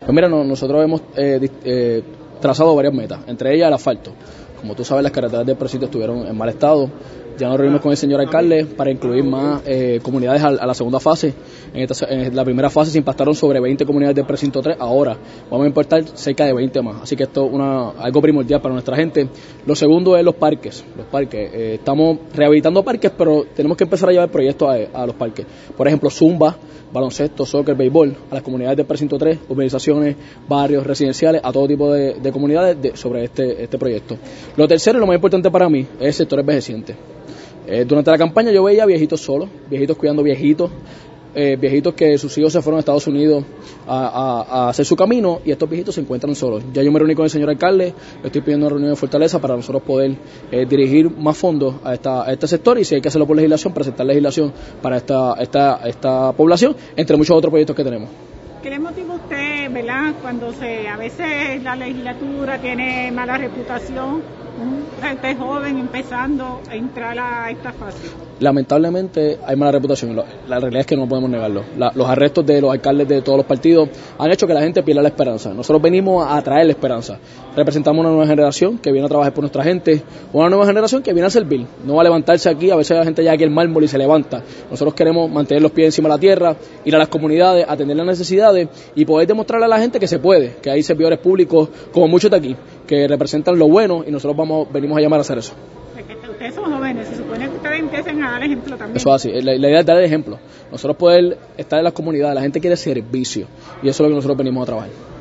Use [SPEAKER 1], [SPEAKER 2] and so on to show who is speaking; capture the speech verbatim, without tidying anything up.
[SPEAKER 1] Pues mira, no, nosotros hemos eh, eh, trazado varias metas, entre ellas el asfalto. Como tú sabes, las carreteras del precinto estuvieron en mal estado. Ya nos reunimos con el señor alcalde para incluir más eh, comunidades a, a la segunda fase. En, esta, en la primera fase se impactaron sobre veinte comunidades del precinto tres. Ahora vamos a importar cerca de veinte más. Así que esto es una, algo primordial para nuestra gente. Lo segundo es los parques. Los parques. Eh, estamos rehabilitando parques, pero tenemos que empezar a llevar proyectos a, a los parques. Por ejemplo, zumba, baloncesto, soccer, béisbol, a las comunidades del precinto tres, urbanizaciones, barrios, residenciales, a todo tipo de, de comunidades de, sobre este, este proyecto. Lo tercero y lo más importante para mí es el sector envejeciente. Eh, durante la campaña yo veía viejitos solos, viejitos cuidando viejitos, eh, viejitos que sus hijos se fueron a Estados Unidos a, a, a hacer su camino y estos viejitos se encuentran solos. Ya yo me reuní con el señor alcalde, le estoy pidiendo una reunión de Fortaleza para nosotros poder eh, dirigir más fondos a, esta, a este sector y si hay que hacerlo por legislación, presentar legislación para esta, esta, esta población, entre muchos otros proyectos que tenemos.
[SPEAKER 2] ¿Qué le motiva a usted, verdad, cuando se, a veces la legislatura tiene mala reputación, gente joven empezando a entrar a esta fase?
[SPEAKER 1] Lamentablemente hay mala reputación, la realidad es que no podemos negarlo. La, los arrestos de los alcaldes de todos los partidos han hecho que la gente pierda la esperanza. Nosotros venimos a traer la esperanza. Representamos una nueva generación que viene a trabajar por nuestra gente, una nueva generación que viene a servir, no va a levantarse aquí, a veces la gente llega aquí al mármol y se levanta. Nosotros queremos mantener los pies encima de la tierra, ir a las comunidades, atender las necesidades y poder demostrarle a la gente que se puede, que hay servidores públicos como muchos de aquí, que representan lo bueno y nosotros vamos venimos a llamar a hacer eso.
[SPEAKER 2] Ustedes son jóvenes, se supone que ustedes empiecen a dar ejemplo también.
[SPEAKER 1] Eso es así, la, la idea es dar el ejemplo. Nosotros poder estar en las comunidades, la gente quiere servicio y eso es lo que nosotros venimos a trabajar.